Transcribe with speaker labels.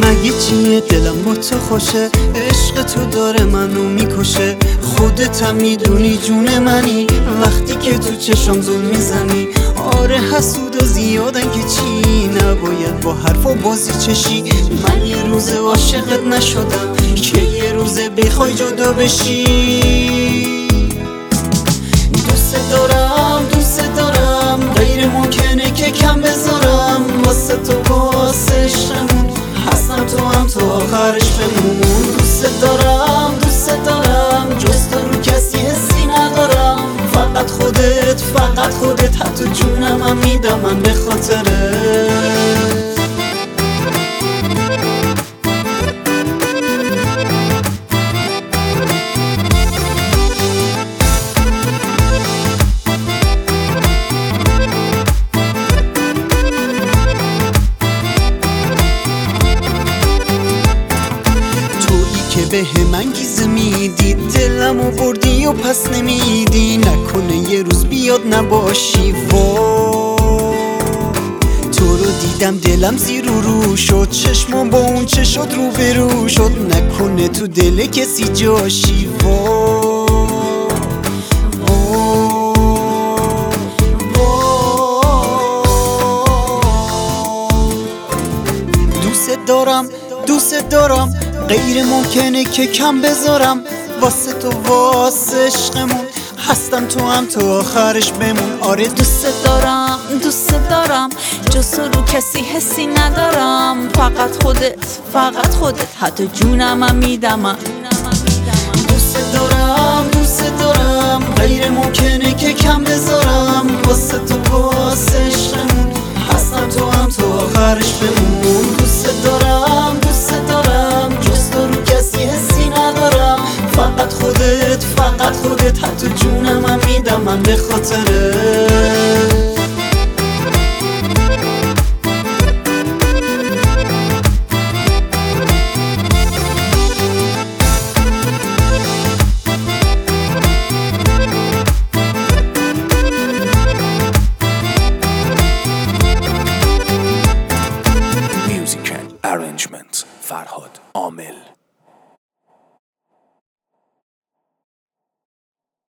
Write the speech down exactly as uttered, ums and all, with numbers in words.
Speaker 1: مگه چیه دلم با تو خوشه، عشق تو داره منو میکشه. خودت هم میدونی جون منی وقتی که تو چشم زل میزنی. آره حسودا زیادن که چی نباید با حرفا بازی چشی. من یه روز عاشقت نشدم که یه روز بخوای جدا بشی. دوست دارم دوست دارم غیر ممکنه که کم بذارم. واسه تو واسه عشقمون هستم تو هم تو آخرش بمون. دوست دارم دوست دارم جز تو رو کسی حسی ندارم. فقط خودت فقط خودت حتی جونم هم میدم من به خاطرت. که به هم انگیزه میدی دلمو بردی و پس نمیدی. نکنه یه روز بیاد نباشی وا. تو رو دیدم دلم زیر و رو شد، چشمم با اون چشات رو به رو شد. نکنه تو دل کسی جاشی وا. دوست دارم دوست دارم غیر ممکنه که کم بذارم. واسه تو واسه عشقمون هستم تو هم تو آخرش بمون. آره
Speaker 2: دوست دارم دوست دارم جز تو رو کسی حسی ندارم. فقط خودت فقط خودت حتی جونم هم میدم من.
Speaker 1: دوست دارم دوست دارم غیر ممکنه که کم بذارم. واسه تو واسه عشقمون هستم تو هم تو آخرش بمون. دوست دارم دوست دارم جز تو رو کسی حسی ندارم. فقط خودت فقط خودت حتی جونم هم میدم من به خاطرت.